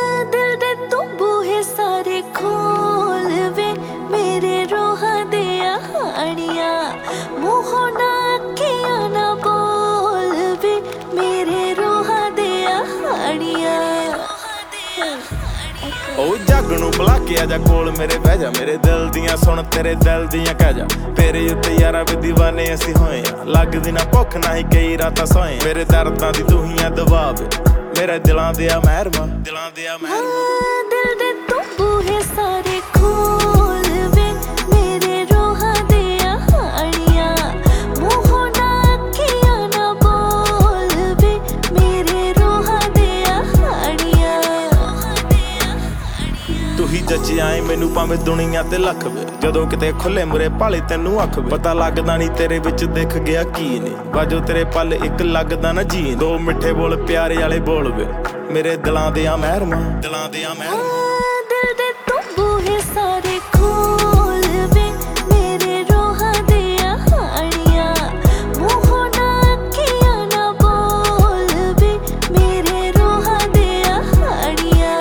दिल दे तू बूहे सारे खोल वे मेरे रोहा दे हानिया मुहों ना अखियां ना बोल वे मेरे रोहा दे हानिया। ओ जग नूं बुला के आजा कोल मेरे बह जा, मेरे दिल दियां सुन तेरे दिल दियां कह जा। तेरे उत्ते यारा वे दीवाने असीं होए आ, लगदी ना भुख ना ही कई रातां सोए। मेरे दर्दां दी तू ही आ दवा वे, मेरे दिलां दिया महरमा, दिलां दिया महरमा। दिल दे तू बूहे सारे खोल वे मेरे रोहा दे हानिया मुहों ना अखियां ना बोल वे मेरे रोहा दे हानिया। तू ही जची आए मैनू भावें दुनिया ते लख वे, जदों किते खुले मुरे भाले तैनू अख वे। पता लगदा नहीं तेरे विच दिख गया की ने, बाजो तेरे पल इक लगदा ना जी। दो मिठे बोल प्यारे वाले बोल वे मेरे दिलां दियां महरमा, दिलां दियां महरमा। दिल दे तू बूहे सारे खोल वे मेरे रोहा दे हानिया मुहों ना अखियां ना बोल वे मेरे रोहा दे हानिया।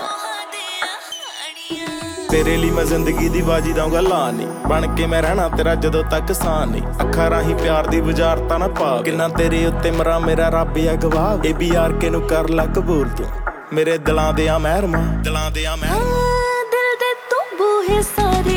तेरे लिए मैं जिंदगी दी बाजी दाऊंगा लानी, बन के मैं रहना तेरा जदों तक सान नहीं। अखा राही प्यार दी बुझारता ना पा, किन्ना तेरे उत्ते मरा मेरा रब है गवाह। ए बी आर के नू कर ला कबूल तू मेरे दिलां दियां महरमा, दिलां दियां महरमा। दिल दे तू बूहे सारे